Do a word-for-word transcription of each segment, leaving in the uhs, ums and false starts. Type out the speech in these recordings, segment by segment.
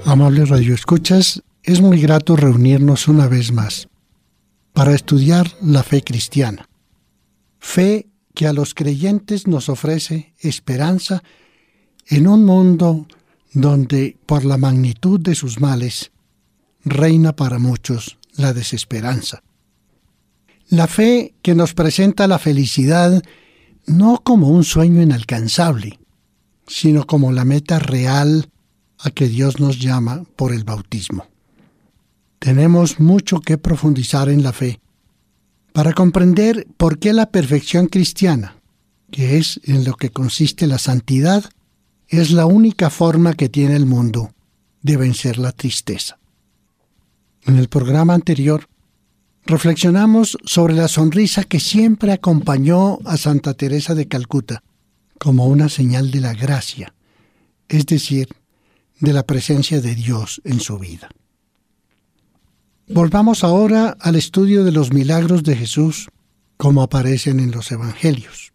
Amables radioescuchas, es muy grato reunirnos una vez más para estudiar la fe cristiana. Fe que a los creyentes nos ofrece esperanza en un mundo donde, por la magnitud de sus males, reina para muchos la desesperanza. La fe que nos presenta la felicidad no como un sueño inalcanzable, sino como la meta real a que Dios nos llama por el bautismo. Tenemos mucho que profundizar en la fe para comprender por qué la perfección cristiana, que es en lo que consiste la santidad, es la única forma que tiene el mundo de vencer la tristeza. En el programa anterior, reflexionamos sobre la sonrisa que siempre acompañó a Santa Teresa de Calcuta como una señal de la gracia, es decir, de la presencia de Dios en su vida. Volvamos ahora al estudio de los milagros de Jesús como aparecen en los Evangelios.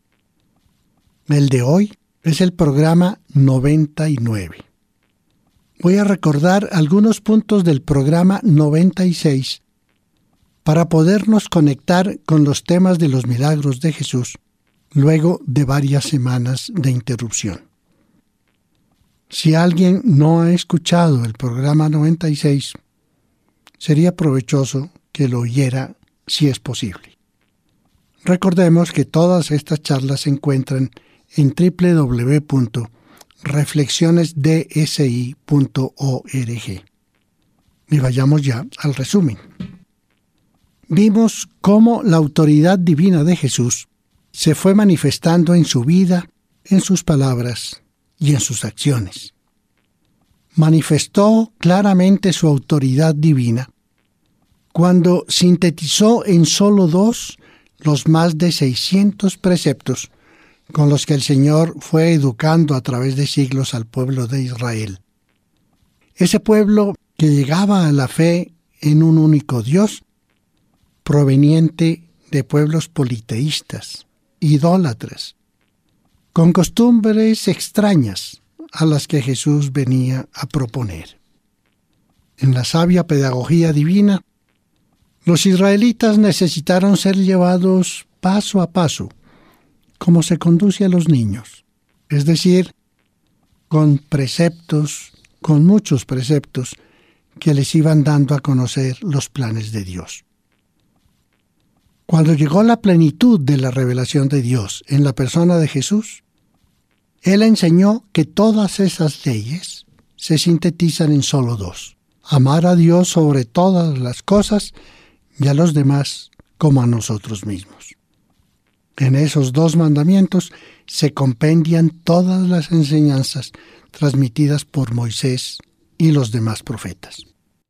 El de hoy es el programa noventa y nueve. Voy a recordar algunos puntos del programa noventa y seis para podernos conectar con los temas de los milagros de Jesús luego de varias semanas de interrupción. Si alguien no ha escuchado el programa noventa y seis, sería provechoso que lo oyera si es posible. Recordemos que todas estas charlas se encuentran en doble u doble u doble u punto reflexiones d s i punto org. Y vayamos ya al resumen. Vimos cómo la autoridad divina de Jesús se fue manifestando en su vida, en sus palabras y en sus acciones. Manifestó claramente su autoridad divina cuando sintetizó en solo dos los más de seiscientos preceptos con los que el Señor fue educando a través de siglos al pueblo de Israel. Ese pueblo que llegaba a la fe en un único Dios, proveniente de pueblos politeístas, idólatras, con costumbres extrañas a las que Jesús venía a proponer. En la sabia pedagogía divina, los israelitas necesitaron ser llevados paso a paso, como se conduce a los niños, es decir, con preceptos, con muchos preceptos, que les iban dando a conocer los planes de Dios. Cuando llegó la plenitud de la revelación de Dios en la persona de Jesús, Él enseñó que todas esas leyes se sintetizan en solo dos: amar a Dios sobre todas las cosas y a los demás como a nosotros mismos. En esos dos mandamientos se compendian todas las enseñanzas transmitidas por Moisés y los demás profetas.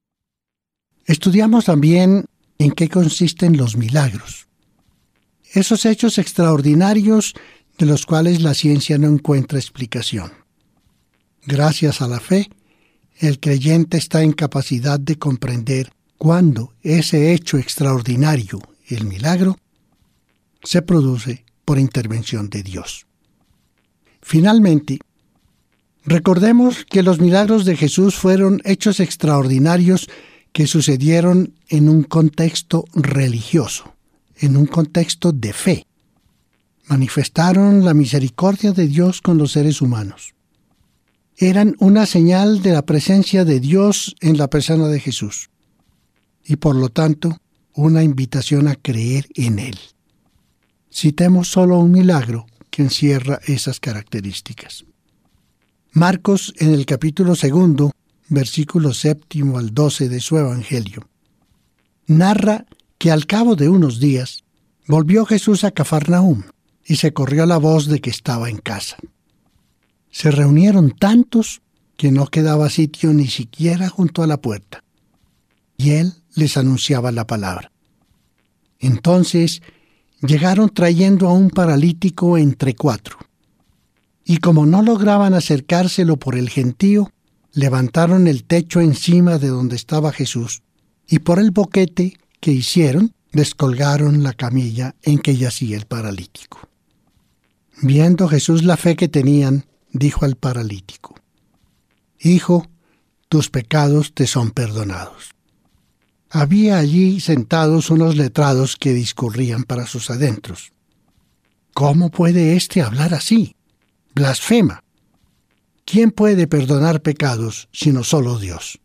Estudiamos también en qué consisten los milagros, esos hechos extraordinarios de los cuales la ciencia no encuentra explicación. Gracias a la fe, el creyente está en capacidad de comprender cuándo ese hecho extraordinario, el milagro, se produce por intervención de Dios. Finalmente, recordemos que los milagros de Jesús fueron hechos extraordinarios que sucedieron en un contexto religioso, en un contexto de fe. Manifestaron la misericordia de Dios con los seres humanos. Eran una señal de la presencia de Dios en la persona de Jesús y, por lo tanto, una invitación a creer en Él. Citemos solo un milagro que encierra esas características. Marcos, en el capítulo segundo, versículo séptimo al doce de su Evangelio, narra que al cabo de unos días volvió Jesús a Cafarnaúm y se corrió la voz de que estaba en casa. Se reunieron tantos que no quedaba sitio ni siquiera junto a la puerta, y él les anunciaba la palabra. Entonces llegaron trayendo a un paralítico entre cuatro, y como no lograban acercárselo por el gentío, levantaron el techo encima de donde estaba Jesús, y por el boquete que hicieron, descolgaron la camilla en que yacía el paralítico. Viendo Jesús la fe que tenían, dijo al paralítico: Hijo, tus pecados te son perdonados. Había allí sentados unos letrados que discurrían para sus adentros. ¿Cómo puede éste hablar así? Blasfema. ¿Quién puede perdonar pecados sino solo Dios?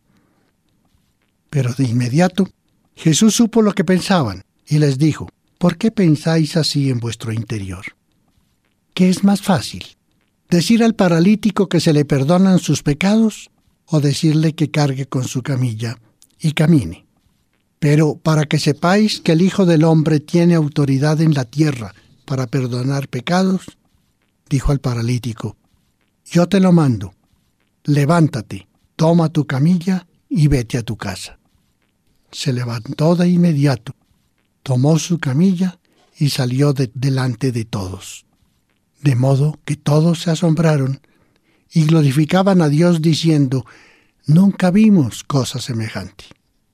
Pero de inmediato Jesús supo lo que pensaban y les dijo: ¿por qué pensáis así en vuestro interior? ¿Qué es más fácil? ¿Decir al paralítico que se le perdonan sus pecados o decirle que cargue con su camilla y camine? Pero para que sepáis que el Hijo del Hombre tiene autoridad en la tierra para perdonar pecados, dijo al paralítico: yo te lo mando, levántate, toma tu camilla y vete a tu casa. Se levantó de inmediato, tomó su camilla y salió de delante de todos. De modo que todos se asombraron y glorificaban a Dios diciendo: nunca vimos cosa semejante.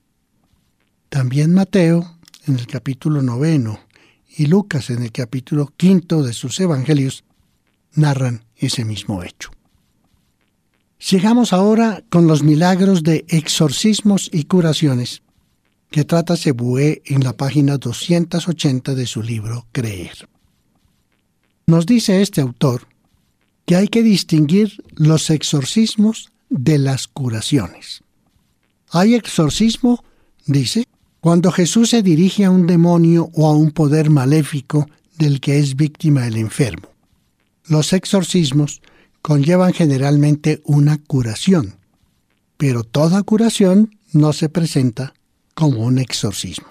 También Mateo, en el capítulo noveno, y Lucas, en el capítulo quinto de sus evangelios, narran ese mismo hecho. Sigamos ahora con los milagros de exorcismos y curaciones que trata Sebué en la página doscientos ochenta de su libro Creer. Nos dice este autor que hay que distinguir los exorcismos de las curaciones. Hay exorcismo, dice, cuando Jesús se dirige a un demonio o a un poder maléfico del que es víctima el enfermo. Los exorcismos conllevan generalmente una curación, pero toda curación no se presenta como un exorcismo.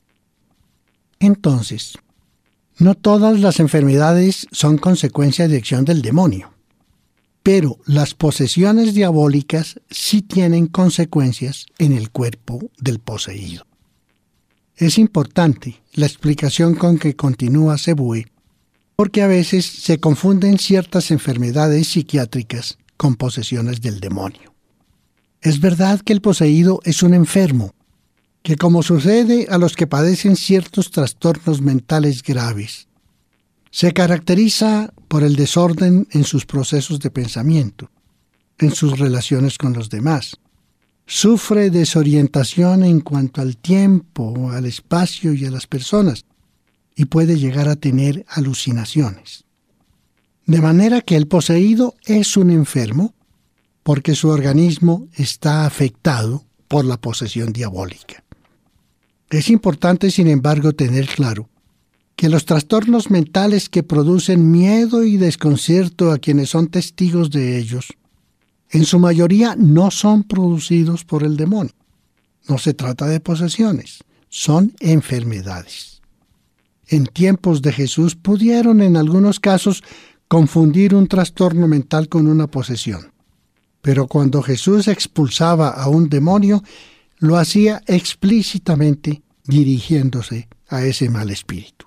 Entonces, no todas las enfermedades son consecuencia de acción del demonio, pero las posesiones diabólicas sí tienen consecuencias en el cuerpo del poseído. Es importante la explicación con que continúa Sebué, porque a veces se confunden ciertas enfermedades psiquiátricas con posesiones del demonio. Es verdad que el poseído es un enfermo, que como sucede a los que padecen ciertos trastornos mentales graves, se caracteriza por el desorden en sus procesos de pensamiento, en sus relaciones con los demás. Sufre desorientación en cuanto al tiempo, al espacio y a las personas, y puede llegar a tener alucinaciones. De manera que el poseído es un enfermo porque su organismo está afectado por la posesión diabólica. Es importante, sin embargo, tener claro que los trastornos mentales que producen miedo y desconcierto a quienes son testigos de ellos, en su mayoría no son producidos por el demonio. No se trata de posesiones, son enfermedades. En tiempos de Jesús pudieron en algunos casos confundir un trastorno mental con una posesión. Pero cuando Jesús expulsaba a un demonio, lo hacía explícitamente dirigiéndose a ese mal espíritu.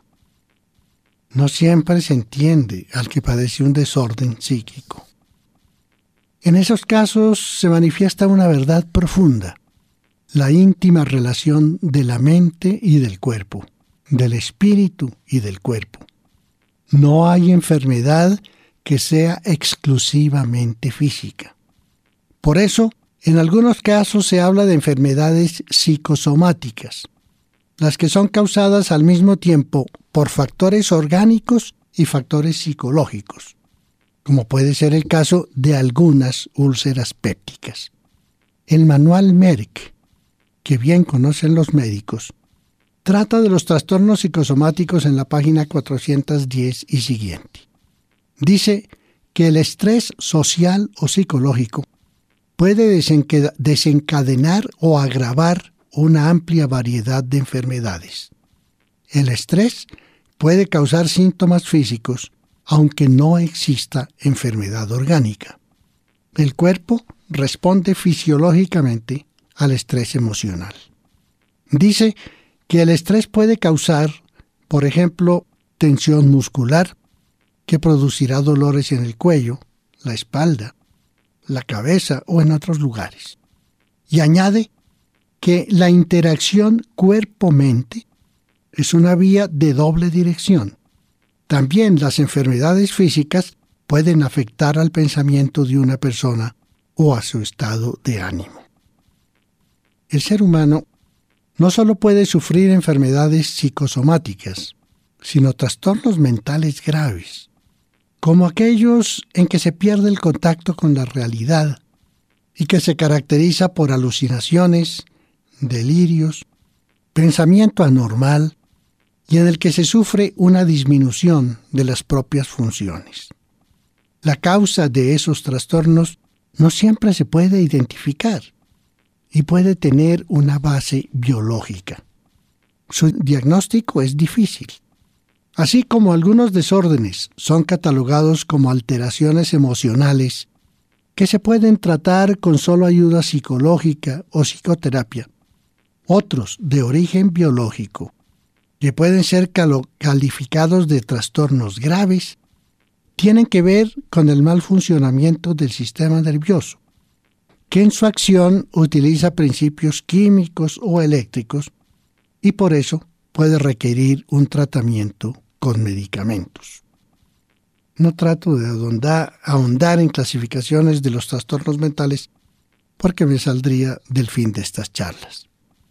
No siempre se entiende al que padece un desorden psíquico. En esos casos se manifiesta una verdad profunda, la íntima relación de la mente y del cuerpo, del espíritu y del cuerpo. No hay enfermedad que sea exclusivamente física. Por eso, en algunos casos se habla de enfermedades psicosomáticas, las que son causadas al mismo tiempo por factores orgánicos y factores psicológicos, como puede ser el caso de algunas úlceras pépticas. El manual Merck, que bien conocen los médicos, trata de los trastornos psicosomáticos en la página cuatrocientos diez y siguiente. Dice que el estrés social o psicológico puede desencadenar o agravar una amplia variedad de enfermedades. El estrés puede causar síntomas físicos, aunque no exista enfermedad orgánica. El cuerpo responde fisiológicamente al estrés emocional. Dice que el estrés puede causar, por ejemplo, tensión muscular, que producirá dolores en el cuello, la espalda, la cabeza o en otros lugares. Y añade que la interacción cuerpo-mente es una vía de doble dirección. También las enfermedades físicas pueden afectar al pensamiento de una persona o a su estado de ánimo. El ser humano no solo puede sufrir enfermedades psicosomáticas, sino trastornos mentales graves, como aquellos en que se pierde el contacto con la realidad y que se caracteriza por alucinaciones, delirios, pensamiento anormal y en el que se sufre una disminución de las propias funciones. La causa de esos trastornos no siempre se puede identificar y puede tener una base biológica. Su diagnóstico es difícil. Así como algunos desórdenes son catalogados como alteraciones emocionales que se pueden tratar con solo ayuda psicológica o psicoterapia, otros de origen biológico, que pueden ser calificados de trastornos graves, tienen que ver con el mal funcionamiento del sistema nervioso, que en su acción utiliza principios químicos o eléctricos y por eso puede requerir un tratamiento con medicamentos. No trato de ahondar, ahondar en clasificaciones de los trastornos mentales porque me saldría del fin de estas charlas.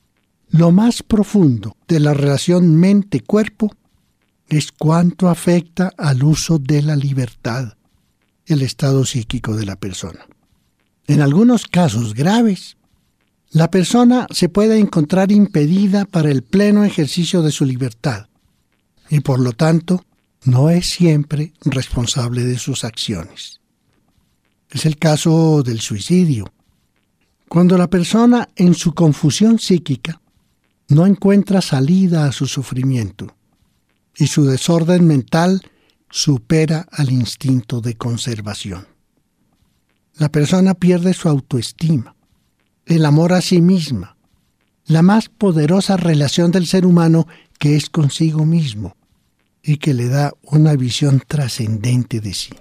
Lo más profundo de la relación mente-cuerpo es cuánto afecta al uso de la libertad, el estado psíquico de la persona. En algunos casos graves, la persona se puede encontrar impedida para el pleno ejercicio de su libertad y por lo tanto no es siempre responsable de sus acciones. Es el caso del suicidio, cuando la persona en su confusión psíquica no encuentra salida a su sufrimiento y su desorden mental supera al instinto de conservación. La persona pierde su autoestima, el amor a sí misma, la más poderosa relación del ser humano que es consigo mismo y que le da una visión trascendente de sí.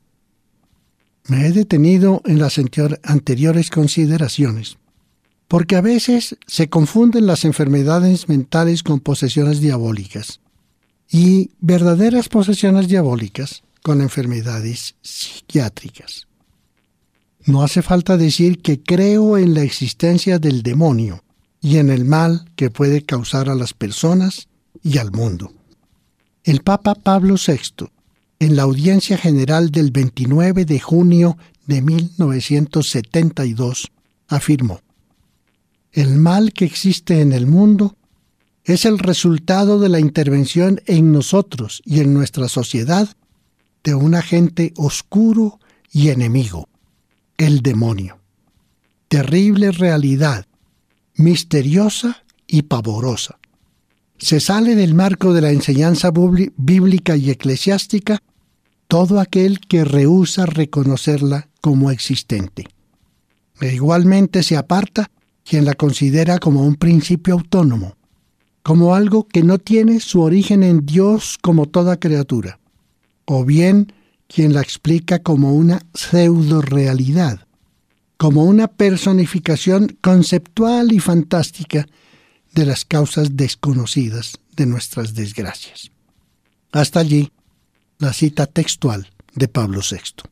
Me he detenido en las anteriores consideraciones porque a veces se confunden las enfermedades mentales con posesiones diabólicas y verdaderas posesiones diabólicas con enfermedades psiquiátricas. No hace falta decir que creo en la existencia del demonio y en el mal que puede causar a las personas y al mundo. El Papa Pablo sexto, en la audiencia general del veintinueve de junio de mil novecientos setenta y dos, afirmó: «El mal que existe en el mundo es el resultado de la intervención en nosotros y en nuestra sociedad de un agente oscuro y enemigo, el demonio. Terrible realidad, misteriosa y pavorosa. Se sale del marco de la enseñanza bíblica y eclesiástica todo aquel que rehúsa reconocerla como existente. E igualmente se aparta quien la considera como un principio autónomo, como algo que no tiene su origen en Dios como toda criatura, o bien quien la explica como una pseudo-realidad, como una personificación conceptual y fantástica de las causas desconocidas de nuestras desgracias». Hasta allí la cita textual de Pablo sexto.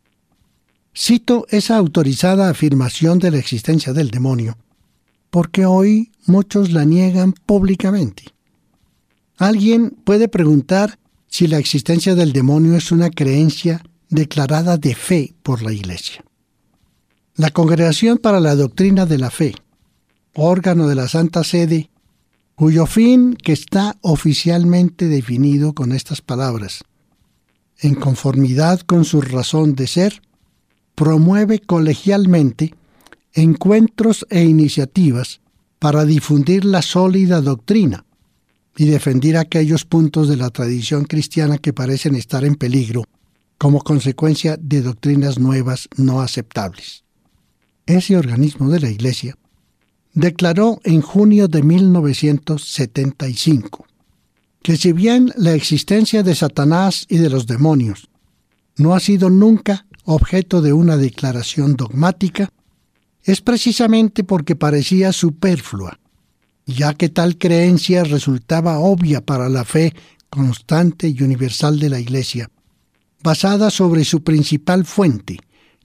Cito esa autorizada afirmación de la existencia del demonio porque hoy muchos la niegan públicamente. Alguien puede preguntar si la existencia del demonio es una creencia declarada de fe por la Iglesia. La Congregación para la Doctrina de la Fe, órgano de la Santa Sede, cuyo fin que está oficialmente definido con estas palabras, en conformidad con su razón de ser, promueve colegialmente encuentros e iniciativas para difundir la sólida doctrina y defender aquellos puntos de la tradición cristiana que parecen estar en peligro como consecuencia de doctrinas nuevas no aceptables. Ese organismo de la Iglesia declaró en junio de mil novecientos setenta y cinco que si bien la existencia de Satanás y de los demonios no ha sido nunca objeto de una declaración dogmática, es precisamente porque parecía superflua, ya que tal creencia resultaba obvia para la fe constante y universal de la Iglesia, basada sobre su principal fuente,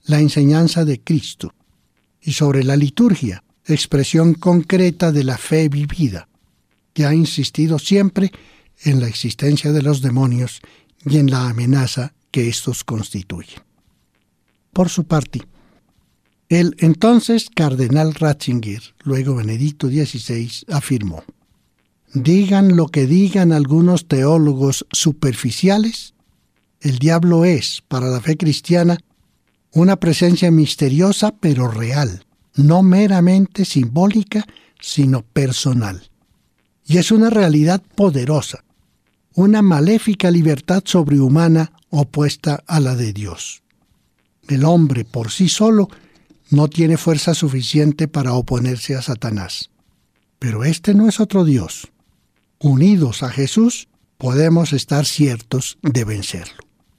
la enseñanza de Cristo, y sobre la liturgia, expresión concreta de la fe vivida, que ha insistido siempre en la existencia de los demonios y en la amenaza que estos constituyen. Por su parte, el entonces cardenal Ratzinger, luego Benedicto dieciséis, afirmó: digan lo que digan algunos teólogos superficiales, el diablo es, para la fe cristiana, una presencia misteriosa pero real, no meramente simbólica, sino personal. Y es una realidad poderosa, una maléfica libertad sobrehumana opuesta a la de Dios. El hombre por sí solo no tiene fuerza suficiente para oponerse a Satanás. Pero este no es otro Dios. Unidos a Jesús, podemos estar ciertos de vencerlo.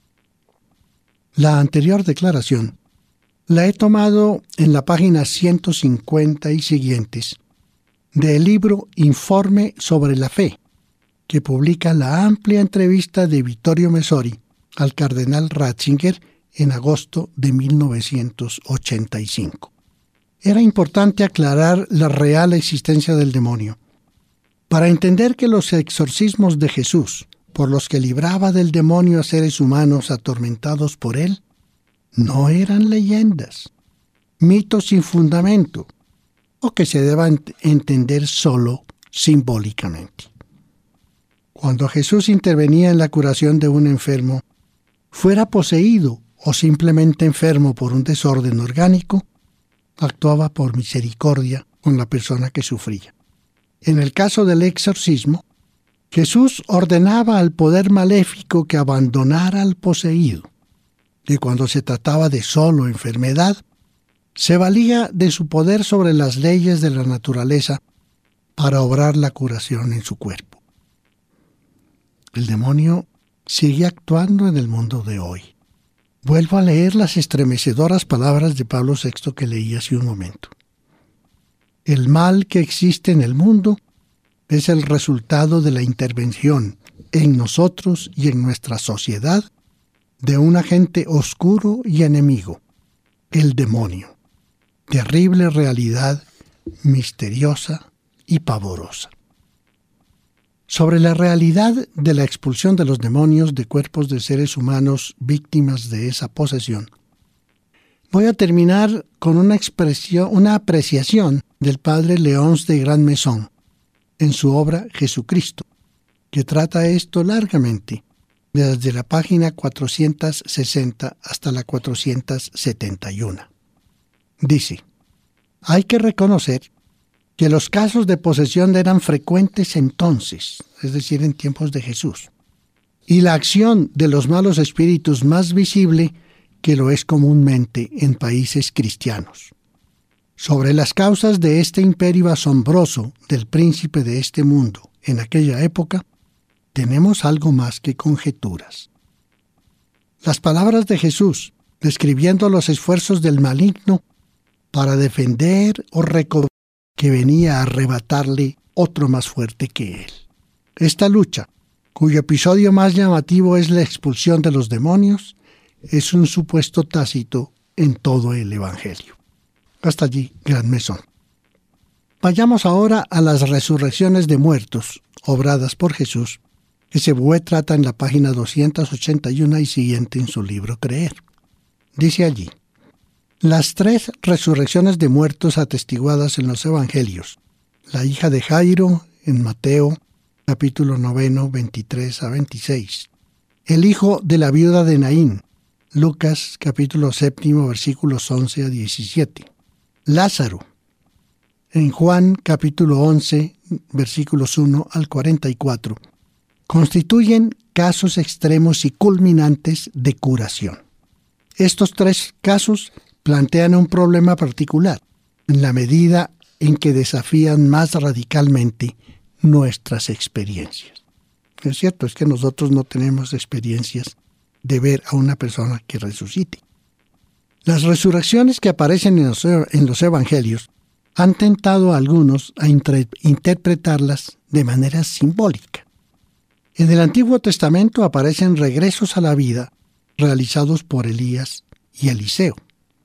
La anterior declaración la he tomado en la página ciento cincuenta y siguientes del libro Informe sobre la Fe, que publica la amplia entrevista de Vittorio Messori al cardenal Ratzinger en agosto de mil novecientos ochenta y cinco. Era importante aclarar la real existencia del demonio, para entender que los exorcismos de Jesús, por los que libraba del demonio a seres humanos atormentados por él, no eran leyendas, mitos sin fundamento, o que se deban entender solo simbólicamente. Cuando Jesús intervenía en la curación de un enfermo, fuera poseído o simplemente enfermo por un desorden orgánico, actuaba por misericordia con la persona que sufría. En el caso del exorcismo, Jesús ordenaba al poder maléfico que abandonara al poseído, y cuando se trataba de solo enfermedad, se valía de su poder sobre las leyes de la naturaleza para obrar la curación en su cuerpo. El demonio sigue actuando en el mundo de hoy. Vuelvo a leer las estremecedoras palabras de Pablo sexto que leí hace un momento. El mal que existe en el mundo es el resultado de la intervención en nosotros y en nuestra sociedad de un agente oscuro y enemigo, el demonio. Terrible realidad, misteriosa y pavorosa. Sobre la realidad de la expulsión de los demonios de cuerpos de seres humanos víctimas de esa posesión, voy a terminar con una expresión, una apreciación del padre Léonce de Grandmaison en su obra Jesucristo, que trata esto largamente, desde la página cuatrocientos sesenta hasta la cuatrocientos setenta y uno. Dice: hay que reconocer que los casos de posesión eran frecuentes entonces, es decir, en tiempos de Jesús, y la acción de los malos espíritus más visible que lo es comúnmente en países cristianos. Sobre las causas de este imperio asombroso del príncipe de este mundo en aquella época, tenemos algo más que conjeturas. Las palabras de Jesús, describiendo los esfuerzos del maligno para defender o recobrar que venía a arrebatarle otro más fuerte que él. Esta lucha, cuyo episodio más llamativo es la expulsión de los demonios, es un supuesto tácito en todo el Evangelio. Hasta allí, Grandmaison. Vayamos ahora a las resurrecciones de muertos, obradas por Jesús, que Sebué trata en la página doscientos ochenta y uno y siguiente en su libro Creer. Dice allí: las tres resurrecciones de muertos atestiguadas en los Evangelios, la hija de Jairo en Mateo, capítulo noveno, veintitrés a veintiséis, el hijo de la viuda de Naín, Lucas, capítulo séptimo, versículos once a diecisiete, Lázaro, en Juan, capítulo once, versículos uno al cuarenta y cuatro, constituyen casos extremos y culminantes de curación. Estos tres casos plantean un problema particular, en la medida en que desafían más radicalmente nuestras experiencias. Es cierto, es que nosotros no tenemos experiencias de ver a una persona que resucite. Las resurrecciones que aparecen en los, en los Evangelios han tentado a algunos a intre, interpretarlas de manera simbólica. En el Antiguo Testamento aparecen regresos a la vida realizados por Elías y Eliseo.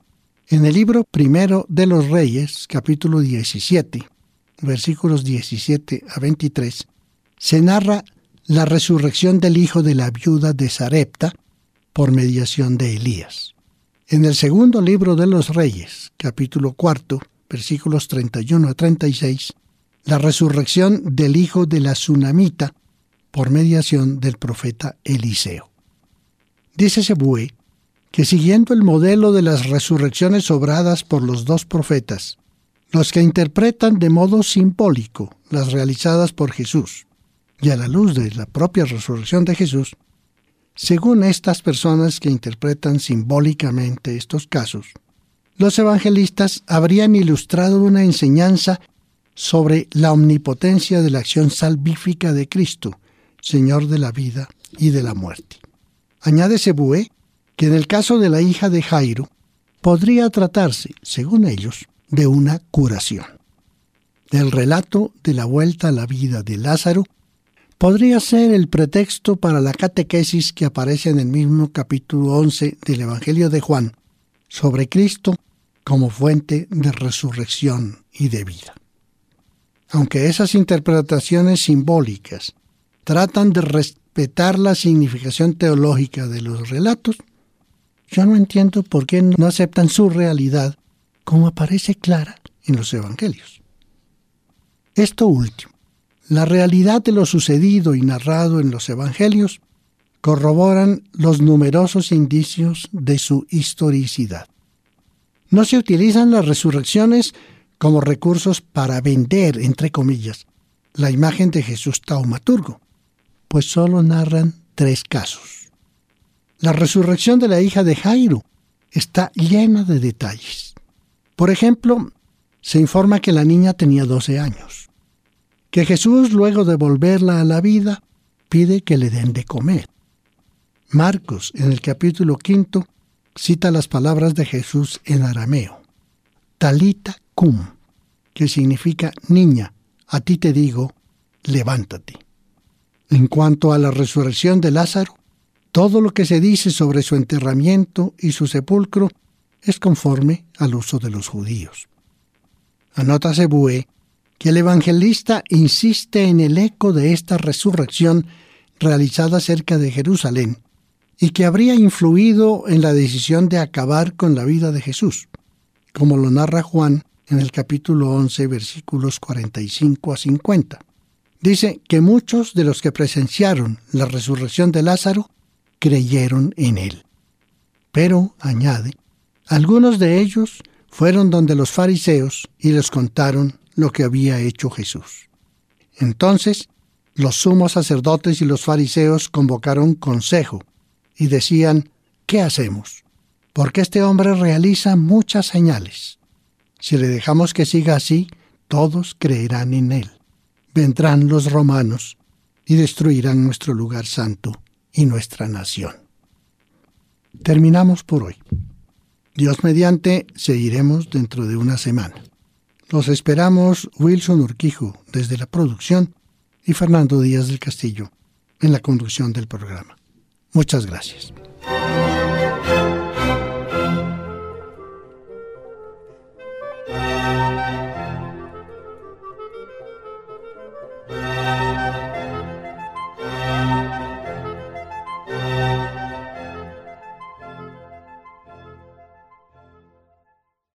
En el libro primero de los Reyes, capítulo diecisiete, versículos diecisiete a veintitrés, se narra la resurrección del hijo de la viuda de Sarepta por mediación de Elías. En el segundo libro de los Reyes, capítulo cuarto, versículos treinta y uno a treinta y seis, la resurrección del hijo de la Sunamita por mediación del profeta Eliseo. Dice Zebue que siguiendo el modelo de las resurrecciones obradas por los dos profetas, los que interpretan de modo simbólico las realizadas por Jesús, y a la luz de la propia resurrección de Jesús, según estas personas que interpretan simbólicamente estos casos, los evangelistas habrían ilustrado una enseñanza sobre la omnipotencia de la acción salvífica de Cristo, Señor de la vida y de la muerte. Añade Zebue que en el caso de la hija de Jairo, podría tratarse, según ellos, de una curación. El relato de la vuelta a la vida de Lázaro podría ser el pretexto para la catequesis que aparece en el mismo capítulo once del Evangelio de Juan sobre Cristo como fuente de resurrección y de vida. Aunque esas interpretaciones simbólicas tratan de respetar la significación teológica de los relatos, yo no entiendo por qué no aceptan su realidad como aparece clara en los evangelios. Esto último, la realidad de lo sucedido y narrado en los evangelios, corroboran los numerosos indicios de su historicidad. No se utilizan las resurrecciones como recursos para vender, entre comillas, la imagen de Jesús taumaturgo, pues solo narran tres casos. La resurrección de la hija de Jairo está llena de detalles. Por ejemplo, se informa que la niña tenía doce años, que Jesús, luego de volverla a la vida, pide que le den de comer. Marcos, en el capítulo quinto, cita las palabras de Jesús en arameo, Talita cum, que significa niña, a ti te digo, levántate. En cuanto a la resurrección de Lázaro, todo lo que se dice sobre su enterramiento y su sepulcro es conforme al uso de los judíos. Anota Zebue que el evangelista insiste en el eco de esta resurrección realizada cerca de Jerusalén y que habría influido en la decisión de acabar con la vida de Jesús, como lo narra Juan en el capítulo once, versículos cuarenta y cinco a cincuenta. Dice que muchos de los que presenciaron la resurrección de Lázaro creyeron en él. Pero, añade, algunos de ellos fueron donde los fariseos y les contaron lo que había hecho Jesús. Entonces, los sumos sacerdotes y los fariseos convocaron consejo y decían, ¿qué hacemos? Porque este hombre realiza muchas señales. Si le dejamos que siga así, todos creerán en él. Vendrán los romanos y destruirán nuestro lugar santo y nuestra nación. Terminamos por hoy. Dios mediante, seguiremos dentro de una semana. Los esperamos Wilson Urquijo desde la producción y Fernando Díaz del Castillo en la conducción del programa. Muchas gracias.